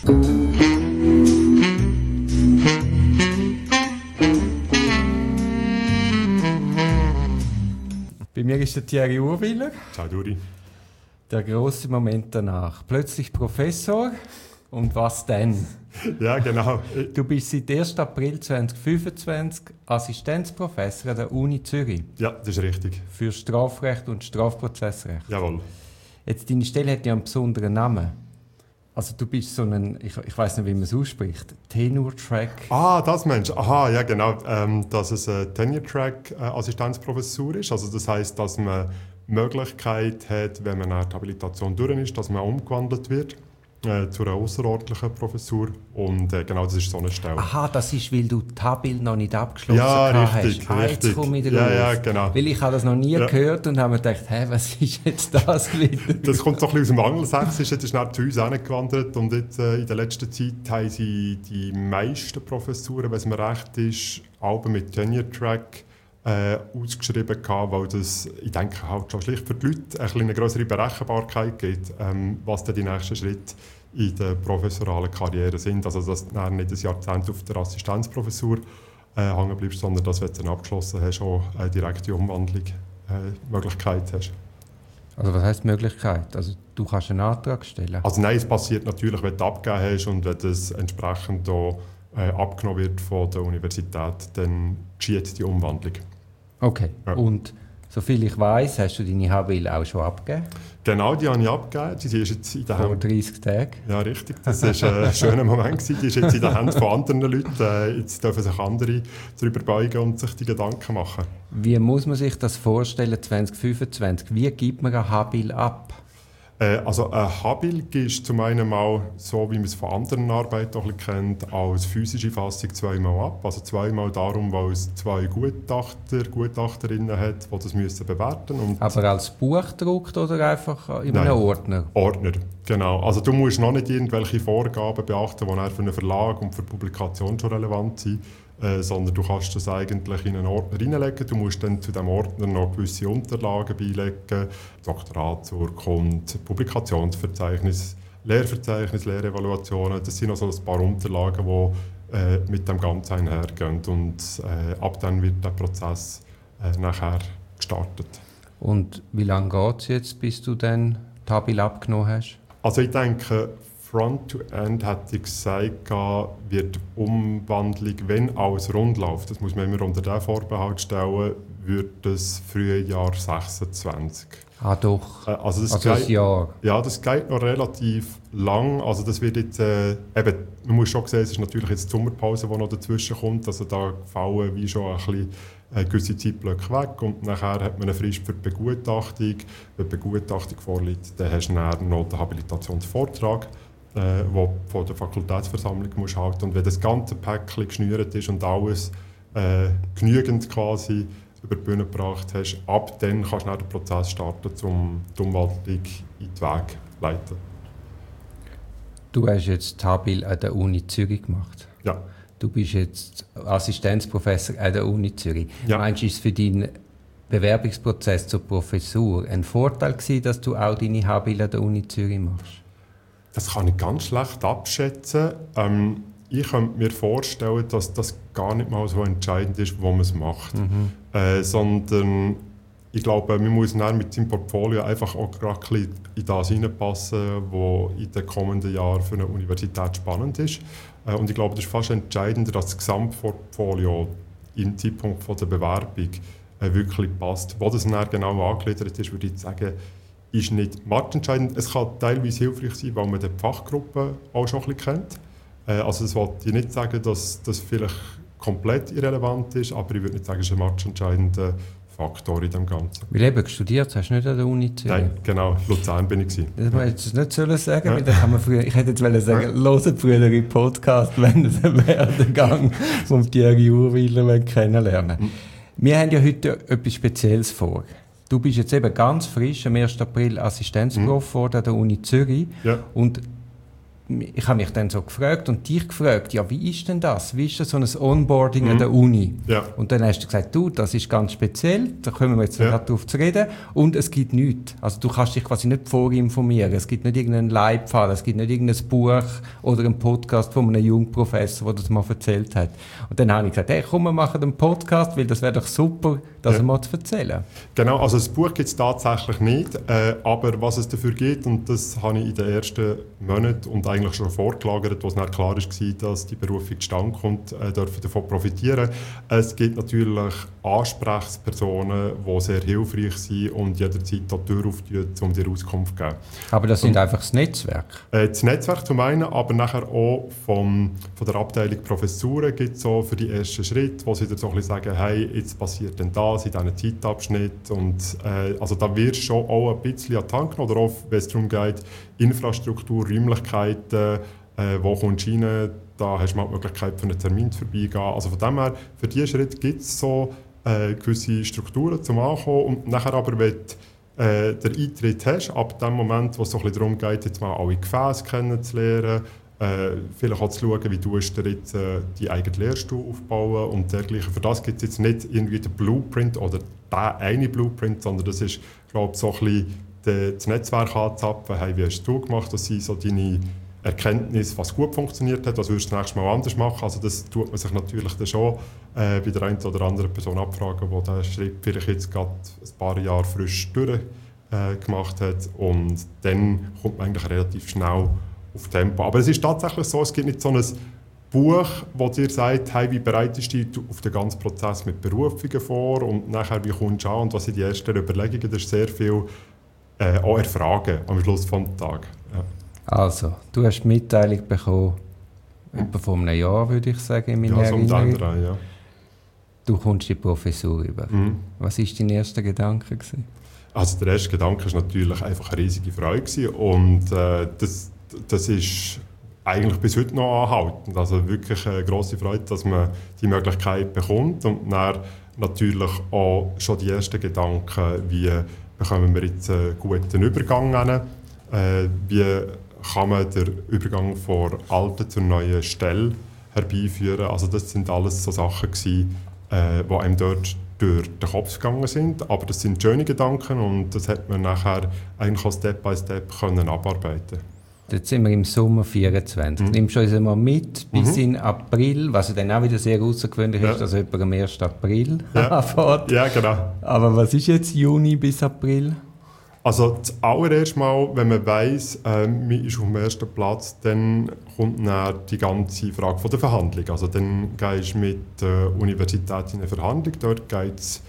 Bei mir ist der Thierry Urwiller. Ciao Duri. Der grosse Moment danach. Plötzlich Professor. Und was denn? Ja, genau. Du bist seit 1. April 2025 Assistenzprofessor an der Uni Zürich. Ja, das ist richtig. Für Strafrecht und Strafprozessrecht. Jawohl. Jetzt, deine Stelle hat ja einen besonderen Namen. Also du bist so ein, ich weiss nicht, wie man es ausspricht, Tenure-Track. Ah, das Mensch. Aha, ja genau. Dass es eine Tenure-Track-Assistenzprofessur ist. Also das heisst, dass man die Möglichkeit hat, wenn man nach der Habilitation durch ist, dass man umgewandelt wird zu einer außerordentlichen Professur. Und genau, das ist so eine Stelle. Aha, das ist, weil du die Habil noch nicht abgeschlossen hast. Richtig. Jetzt komme ich drauf. Ja, genau. Weil ich habe das noch nie gehört und habe mir gedacht, was ist jetzt das wieder? Das kommt so ein bisschen aus dem Angelsächsischen, das ist dann zu uns hingewandert. Und jetzt, in der letzten Zeit haben sie die meisten Professuren, wenn es mir recht ist, alle mit Tenure-Track ausgeschrieben gehabt, weil das, ich denke, halt schon schlicht für die Leute eine größere Berechenbarkeit gibt, was dann die nächsten Schritte in der professoralen Karriere sind. Also, dass du nicht ein Jahrzehnt auf der Assistenzprofessur hängen bleibst, sondern dass, wenn du dann abgeschlossen hast, auch eine direkte Umwandlung Möglichkeit hast. Also was heisst Möglichkeit? Also du kannst einen Antrag stellen? Also nein, es passiert natürlich, wenn du abgegeben hast und wenn das entsprechend auch abgenommen wird von der Universität, dann geschieht die Umwandlung. Okay. Ja. Und soviel ich weiss, hast du deine Habil auch schon abgegeben? Genau, die habe ich abgegeben. Die ist jetzt in der Vor Hand. 30 Tagen? Ja, richtig. Das war ein schöner Moment gewesen. Die ist jetzt in den Händen von anderen Leuten. Jetzt dürfen sich andere darüber beugen und sich die Gedanken machen. Wie muss man sich das vorstellen, 2025? Wie gibt man eine Habil ab? Also eine Habil ist zum einen mal, so wie man es von anderen Arbeiten auch ein bisschen kennt, als physische Fassung zweimal ab. Also zweimal darum, weil es zwei Gutachterinnen hat, die das müssen bewerten müssen. Aber als Buch gedruckt oder einfach in einem Ordner? Ordner, genau. Also du musst noch nicht irgendwelche Vorgaben beachten, die für einen Verlag und für die Publikation schon relevant sind. Sondern du kannst das eigentlich in einen Ordner reinlegen. Du musst dann zu diesem Ordner noch gewisse Unterlagen beilegen, Doktoratsurkunde, Publikationsverzeichnis, Lehrverzeichnis, Lehrevaluationen. Das sind also ein paar Unterlagen, die mit dem Ganzen einhergehen. Und ab dann wird der Prozess nachher gestartet. Und wie lange geht es jetzt, bis du dann die Habil abgenommen hast? Also ich denke, Front-to-End, hätte ich gesagt, wird Umwandlung, wenn alles rund läuft, das muss man immer unter den Vorbehalt stellen, wird das Frühjahr 26. Ah doch, also ein Jahr. Ja, das geht noch relativ lang. Also das wird jetzt, eben, man muss schon sehen, es ist natürlich jetzt die Sommerpause, die noch dazwischen kommt, also da fallen wie schon ein bisschen gewisse Zeitblöcke weg und nachher hat man eine Frist für die Begutachtung. Wenn die Begutachtung vorliegt, dann hast du dann noch den Habilitationsvortrag, wo von der Fakultätsversammlung musst halten. Und wenn das ganze Päckchen geschnürt ist und alles genügend quasi über die Bühne gebracht hast, ab dann kannst du den Prozess starten, um die Umwandlung in den Weg zu leiten. Du hast jetzt die Habil an der Uni Zürich gemacht. Ja. Du bist jetzt Assistenzprofessor an der Uni Zürich. Ja. Meinst du, ist es für deinen Bewerbungsprozess zur Professur ein Vorteil gewesen, dass du auch deine Habil an der Uni Zürich machst? Das kann ich ganz schlecht abschätzen. Ich könnte mir vorstellen, dass das gar nicht mal so entscheidend ist, wo man es macht. Sondern ich glaube, man muss dann mit seinem Portfolio einfach auch gerade ein bisschen in das hineinpassen, was in den kommenden Jahren für eine Universität spannend ist. Und ich glaube, das ist fast entscheidender, dass das Gesamtportfolio im Zeitpunkt der Bewerbung wirklich passt. Wo das dann genau angegliedert ist, würde ich sagen, ist nicht matchentscheidend. Es kann teilweise hilfreich sein, weil man die Fachgruppe auch schon ein bisschen kennt. Also das wollte ich nicht sagen, dass das vielleicht komplett irrelevant ist, aber ich würde nicht sagen, es ist ein matchentscheidender Faktor in dem Ganzen. Weil eben studiert hast du nicht an der Uni Zürich? Nein, genau. Luzern bin ich gewesen. Das hätte ich nicht sagen sollen, weil dann kann man früher, ich hätte jetzt sagen, hört früher in Podcast, wenn ihr den Werdegang von Thierry Urwiller kennenlernen. Wir haben ja heute etwas Spezielles vor. Du bist jetzt eben ganz frisch, am 1. April Assistenzprof an der Uni Zürich. Ja. Und ich habe mich dann so gefragt und dich gefragt, ja, wie ist denn das? Wie ist das so ein Onboarding an der Uni? Ja. Und dann hast du gesagt, du, das ist ganz speziell, da kommen wir jetzt gerade drauf zu reden. Und es gibt nichts. Also du kannst dich quasi nicht vorinformieren. Es gibt nicht irgendeinen Leitfaden, es gibt nicht irgendein Buch oder einen Podcast von einem Jungprofessor, der das mal erzählt hat. Und dann habe ich gesagt, hey, komm, wir machen einen Podcast, weil das wäre doch super, das mal zu erzählen. Genau, also das Buch gibt es tatsächlich nicht, aber was es dafür gibt, und das habe ich in den ersten Monaten und eigentlich schon vorgelagert, wo es nicht klar war, dass die Berufung zustande kommt, dürfen davon profitieren. Es gibt natürlich Ansprechpersonen, die sehr hilfreich sind und jederzeit die Tür auftun, um dir Auskunft zu geben. Aber das sind einfach das Netzwerk? Das Netzwerk zum einen, aber nachher auch von der Abteilung Professuren gibt es so für die ersten Schritte, wo sie dir so ein bisschen sagen, hey, jetzt passiert denn das in diesem Zeitabschnitt. Und also da wirst du schon auch ein bisschen an die Hand genommen, oder auch, wenn es darum geht, Infrastruktur, Räumlichkeiten, wo kommst du rein, da hast du mal die Möglichkeit, für einen Termin vorbeigehen. Also von dem her, für diesen Schritt gibt es so gewisse Strukturen zum Ankommen. Und nachher aber, wenn du den Eintritt hast, ab dem Moment, wo es so ein bisschen darum geht, jetzt mal alle Gefäße kennenzulernen, vielleicht auch zu schauen, wie du dir jetzt die eigene Lehrstuhl aufbauen und dergleichen. Für das gibt es jetzt nicht irgendwie den Blueprint oder der eine Blueprint, sondern das ist, glaube ich, so ein bisschen das Netzwerk anzapfen. Hey, wie hast du gemacht? Das sind so deine Erkenntnisse, was gut funktioniert hat, was würdest du das nächste Mal anders machen. Also das tut man sich natürlich dann schon bei der einen oder anderen Person abfragen, die diesen Schritt vielleicht jetzt gerade ein paar Jahre frisch durchgemacht hat. Und dann kommt man eigentlich relativ schnell auf Tempo. Aber es ist tatsächlich so, es gibt nicht so ein Buch, das dir sagt, hey, wie bereitest du dich auf den ganzen Prozess mit Berufungen vor und nachher, wie kommst du an und was sind die ersten Überlegungen. Das ist sehr viel auch erfragen am Schluss des Tages. Ja. Also, du hast die Mitteilung bekommen, etwa vor einem Jahr, würde ich sagen, in meiner Erinnerung. So ja. Du kommst die Professur über. Was war dein erster Gedanke? Also der erste Gedanke war natürlich einfach eine riesige Freude gewesen. Und das ist eigentlich bis heute noch anhaltend. Also wirklich eine grosse Freude, dass man die Möglichkeit bekommt. Und dann natürlich auch schon die ersten Gedanken, wie bekommen wir jetzt einen guten Übergang hin? Wie kann man den Übergang von alten zur neuen Stelle herbeiführen? Also das sind alles so Sachen gewesen, die einem dort durch den Kopf gegangen sind. Aber das sind schöne Gedanken und das hat man nachher eigentlich auch Step by Step können abarbeiten. Jetzt sind wir im Sommer 2024. Nimmst du uns einmal mit bis in April, was dann auch wieder sehr außergewöhnlich ist, dass jemand am 1. April anfährt. Ja, genau. Aber was ist jetzt Juni bis April? Also zuallererst mal, wenn man weiss, man ist auf dem ersten Platz, dann kommt dann die ganze Frage von der Verhandlung. Also dann gehst du mit der Universität in eine Verhandlung. Dort geht es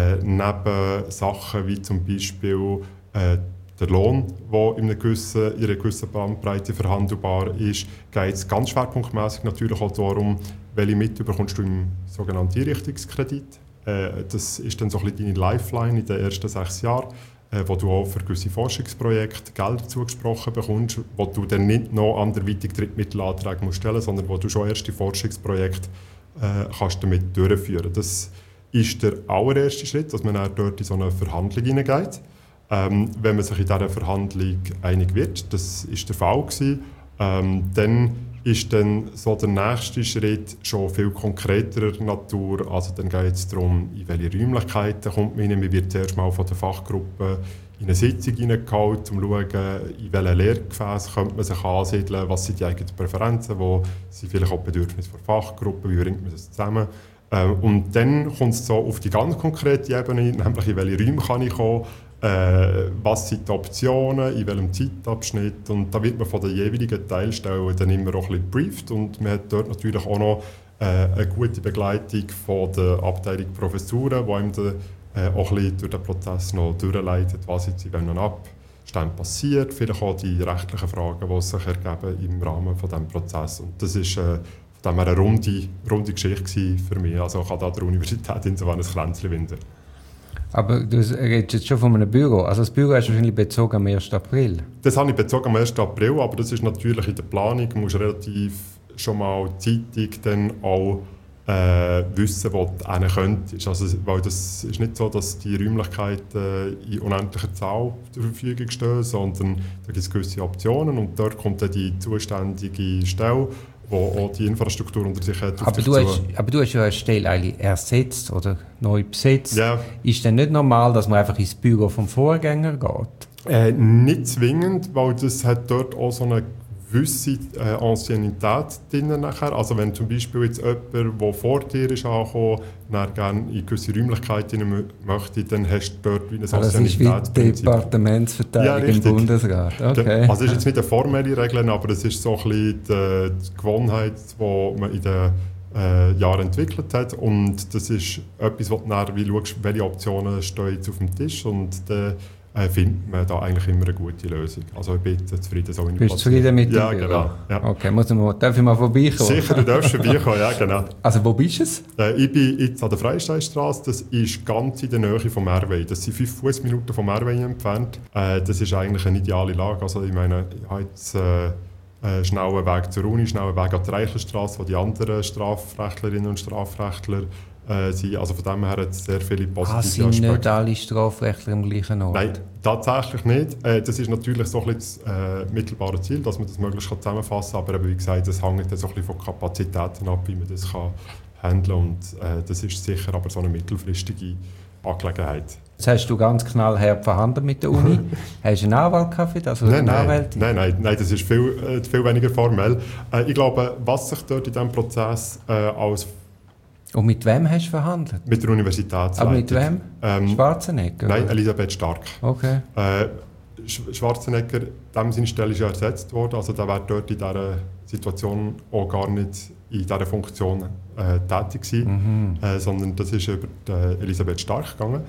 neben Sachen wie zum Beispiel der Lohn, der in einer gewissen Bandbreite verhandelbar ist, geht es ganz schwerpunktmäßig natürlich auch darum, welche Mittel bekommst du im sogenannten Einrichtungskredit. Das ist dann so ein bisschen deine Lifeline in den ersten 6 Jahren, wo du auch für gewisse Forschungsprojekte Gelder zugesprochen bekommst, wo du dann nicht noch anderweitig Drittmittelanträge musst stellen, sondern wo du schon erste Forschungsprojekte kannst damit durchführen. Das ist der allererste Schritt, dass man dann dort in so eine Verhandlung hineingeht. Wenn man sich in dieser Verhandlung einig wird, das war der Fall gewesen, dann ist dann so der nächste Schritt schon viel konkreterer Natur. Also dann geht es darum, in welche Räumlichkeiten kommt man rein. Man wird zuerst mal von der Fachgruppe in eine Sitzung hineingeholt, um zu schauen, in welchen Lehrgefäß könnte man sich ansiedeln, was sind die eigenen Präferenzen, wo sind vielleicht auch Bedürfnisse der Fachgruppe, wie bringt man das zusammen. Und dann kommt es so auf die ganz konkrete Ebene, nämlich in welche Räume kann ich kommen, was sind die Optionen, in welchem Zeitabschnitt, und da wird man von den jeweiligen Teilstellen dann immer auch ein bisschen gebrieft und man hat dort natürlich auch noch eine gute Begleitung von der Abteilung Professuren, die einem dann auch ein bisschen durch den Prozess noch durchleitet, was jetzt in welchen Abständen passiert, vielleicht auch die rechtlichen Fragen, die sich ergeben im Rahmen von diesem Prozess. Und das ist von dem her eine runde Geschichte für mich. Also ich kann da der Universität insofern ein Kränzchen winden. Aber du redest jetzt schon von einem Büro. Also das Büro hast du wahrscheinlich bezogen am 1. April. Das habe ich bezogen am 1. April, aber das ist natürlich in der Planung. Du musst relativ schon mal zeitig dann auch wissen, wo du hin könntest. Also, weil das ist nicht so, dass die Räumlichkeiten in unendlicher Zahl zur Verfügung stehen, sondern da gibt es gewisse Optionen und dort kommt dann die zuständige Stelle, die auch die Infrastruktur unter sich hat. Aber du hast ja eine Stelle eigentlich ersetzt oder neu besetzt. Ja. Ist denn nicht normal, dass man einfach ins Büro vom Vorgänger geht? Nicht zwingend, weil das hat dort auch so eine gewisse Anciennität drin nachher. Also wenn zum Beispiel jetzt jemand, der vor dir ist angekommen, gerne in gewisse Räumlichkeiten möchte, dann hast du dort wie eine Anciennitätsprinzip. Das ist wie die Departementsverteilung im Bundesrat. Okay. Also es ist jetzt nicht eine formelle Regel, aber es ist so ein bisschen die Gewohnheit, die man in den Jahren entwickelt hat. Und das ist etwas, wo du dann wie schaust, welche Optionen stehen jetzt auf dem Tisch und findet man da eigentlich immer eine gute Lösung. Also ich bin zufrieden. So Bist du zufrieden mit dem Ja, Büro? genau. Ja. Okay, darf ich mal vorbeikommen? Sicher, du darfst vorbeikommen, ja, genau. Also wo bist du es? Ich bin jetzt an der Freisteidstraße, das ist ganz in der Nähe vom Mehrweg. Das sind 5 Fußminuten vom Mehrweg entfernt. Das ist eigentlich eine ideale Lage. Also ich meine, ich habe jetzt schnellen Weg zur Uni, schnellen Weg an die Reichelstraße, wo die anderen Strafrechtlerinnen und Strafrechtler sind. Also von dem her hat es sehr viele positive Aspekte. Sind nicht alle Strafrechtler am gleichen Ort? Nein, tatsächlich nicht. Das ist natürlich so ein bisschen das mittelbare Ziel, dass man das möglichst zusammenfassen kann. Aber wie gesagt, das hängt so ein bisschen von Kapazitäten ab, wie man das handeln kann. Und das ist sicher aber so eine mittelfristige Angelegenheit. Jetzt hast du ganz knallhart verhandelt mit der Uni. Hast du einen Anwalt gehabt? Also Nein, das ist viel weniger formell. Ich glaube, was sich dort in diesem Prozess als... Und mit wem hast du verhandelt? Mit der Universitätsleitung. Aber mit wem? Schwarzenegger? Nein, Elisabeth Stark. Okay. Schwarzenegger, seine Stelle ist ja ersetzt worden. Also der wäre dort in dieser Situation auch gar nicht in dieser Funktion tätig gewesen. Sondern das ist über Elisabeth Stark gegangen.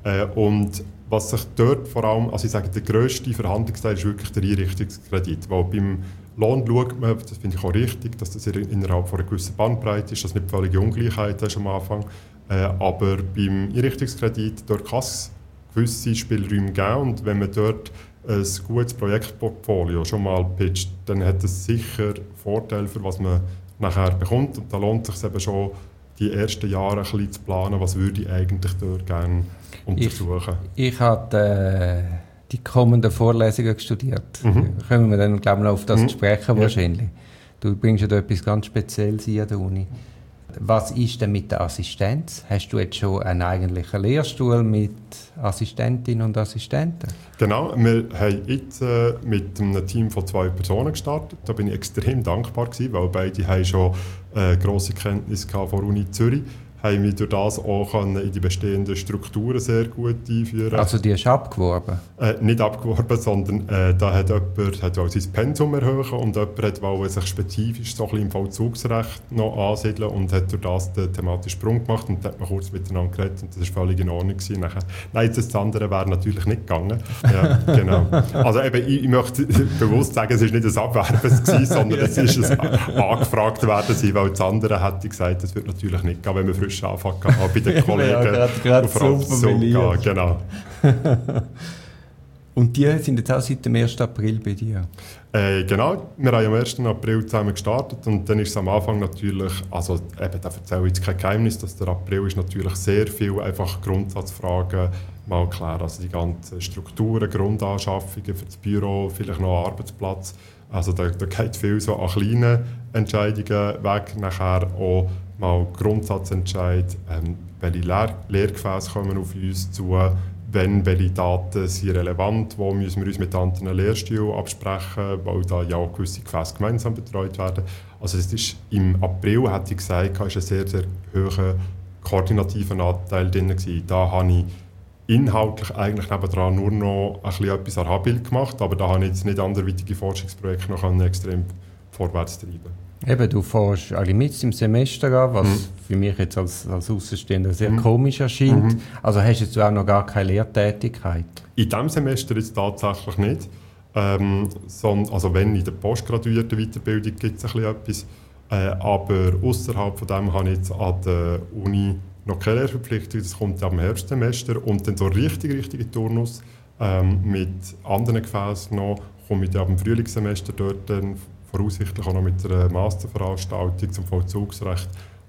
Und was sich dort vor allem, also ich sage, der grösste Verhandlungsteil ist wirklich der Einrichtungskredit. Weil beim Lohn schaut man, das finde ich auch richtig, dass das innerhalb von einer gewissen Bandbreite ist, dass nicht völlige Ungleichheit ist am Anfang. Aber beim Einrichtungskredit dort kann es gewisse Spielräume geben und wenn man dort ein gutes Projektportfolio schon mal pitcht, dann hat das sicher Vorteile, für was man nachher bekommt. Und da lohnt es sich eben schon, die ersten Jahre ein bisschen zu planen, was würde ich eigentlich dort gerne untersuchen. Ich habe die kommenden Vorlesungen studiert. Können wir dann, glaube ich, noch auf das sprechen wahrscheinlich. Du bringst ja da etwas ganz Spezielles an der Uni. Was ist denn mit der Assistenz? Hast du jetzt schon einen eigentlichen Lehrstuhl mit Assistentinnen und Assistenten? Genau, wir haben jetzt mit einem Team von 2 Personen gestartet. Da bin ich extrem dankbar gewesen, weil beide haben schon grosse Kenntnisse von der Uni Zürich. Haben wir durch das auch in die bestehenden Strukturen sehr gut einführen. Also die hast du abgeworben? Nicht abgeworben, sondern da hat jemand sein Pensum erhöhen und jemand wollte sich spezifisch so ein bisschen im Vollzugsrecht noch ansiedeln und hat durch das den thematischen Sprung gemacht und da hat man kurz miteinander geredet und das war völlig in Ordnung gewesen. Nein, das andere wäre natürlich nicht gegangen. Ja, genau. Also eben, ich möchte bewusst sagen, es war nicht ein Abwerben gewesen, sondern es ist ein angefragt werden, weil das andere hätte gesagt, das wird natürlich nicht gehen, wenn man frisch anfangen bei den Kollegen gerade super genau. Und die sind jetzt auch seit dem 1. April bei dir? Genau, wir haben am 1. April zusammen gestartet und dann ist es am Anfang natürlich, also eben, da erzähle ich jetzt kein Geheimnis, dass der April ist natürlich sehr viel einfach Grundsatzfragen mal klären, also die ganzen Strukturen, Grundanschaffungen für das Büro, vielleicht noch einen Arbeitsplatz, also da geht viel so an kleinen Entscheidungen weg, nachher auch mal Grundsatzentscheid, welche Lehrgefäße kommen auf uns zu, welche Daten sind relevant, wo müssen wir uns mit anderen Lehrstühlen absprechen, weil da ja auch gewisse Gefäße gemeinsam betreut werden. Also das ist im April, hätte ich gesagt, ist ein sehr, sehr hoher koordinativer Anteil drin gewesen. Da habe ich inhaltlich eigentlich nebendran nur noch ein bisschen etwas an Habil gemacht, aber da habe ich jetzt nicht anderweitige Forschungsprojekte noch extrem vorwärts treiben. Eben, du fährst alle mit im Semester an, was für mich jetzt als Außenstehender sehr komisch erscheint. Also hast jetzt auch noch gar keine Lehrtätigkeit? In diesem Semester jetzt tatsächlich nicht. Also wenn in der postgraduierten Weiterbildung gibt es ein bisschen etwas. Aber außerhalb von dem habe ich jetzt an der Uni noch keine Lehrverpflichtung. Das kommt ab dem Herbstsemester. Und dann so richtige Turnus mit anderen Gefäßen noch, komme ich ab dem Frühlingssemester dort dann voraussichtlich auch noch mit einer Masterveranstaltung zum Vollzugsrecht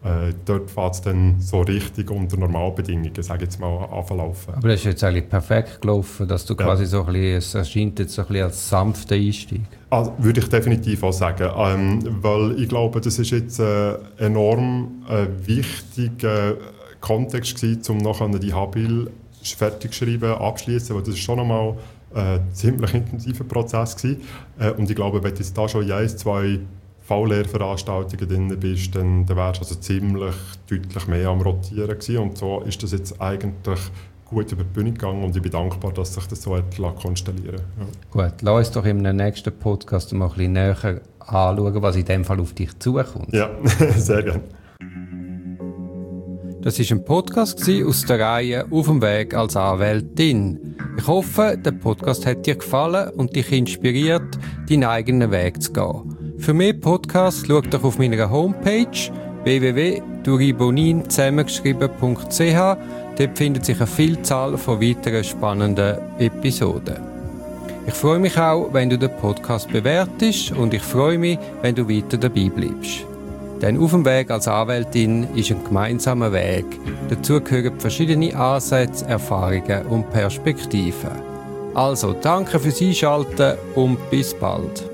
dort fängt es dann so richtig unter Normalbedingungen, sage ich jetzt mal, anzulaufen. Aber das ist jetzt eigentlich perfekt gelaufen, dass du quasi so ein bisschen, es erscheint jetzt so ein bisschen als sanfter Einstieg. Also, würde ich definitiv auch sagen, weil ich glaube, das ist jetzt enorm wichtiger Kontext gewesen, um nachher die Habil fertig schreiben, abschließen, weil das ist schon einmal ein ziemlich intensiver Prozess gewesen. Und ich glaube, wenn du jetzt da schon in 1-2 V-Lehrveranstaltungen drin bist, dann wärst du also ziemlich deutlich mehr am Rotieren gewesen. Und so ist das jetzt eigentlich gut über die Bühne gegangen und ich bin dankbar, dass sich das so hat konstellieren lassen. Ja. Gut, lass uns doch im nächsten Podcast mal ein bisschen näher anschauen, was in dem Fall auf dich zukommt. Ja, sehr gerne. Das war ein Podcast aus der Reihe «Auf dem Weg als Anwältin». Ich hoffe, der Podcast hat dir gefallen und dich inspiriert, deinen eigenen Weg zu gehen. Für mehr Podcasts schau doch auf meiner Homepage www.duribonin zusammengeschrieben.ch. Dort findet sich eine Vielzahl von weiteren spannenden Episoden. Ich freue mich auch, wenn du den Podcast bewertest und ich freue mich, wenn du weiter dabei bleibst. Denn «Auf dem Weg als Anwältin» ist ein gemeinsamer Weg. Dazu gehören verschiedene Ansätze, Erfahrungen und Perspektiven. Also, danke fürs Einschalten und bis bald.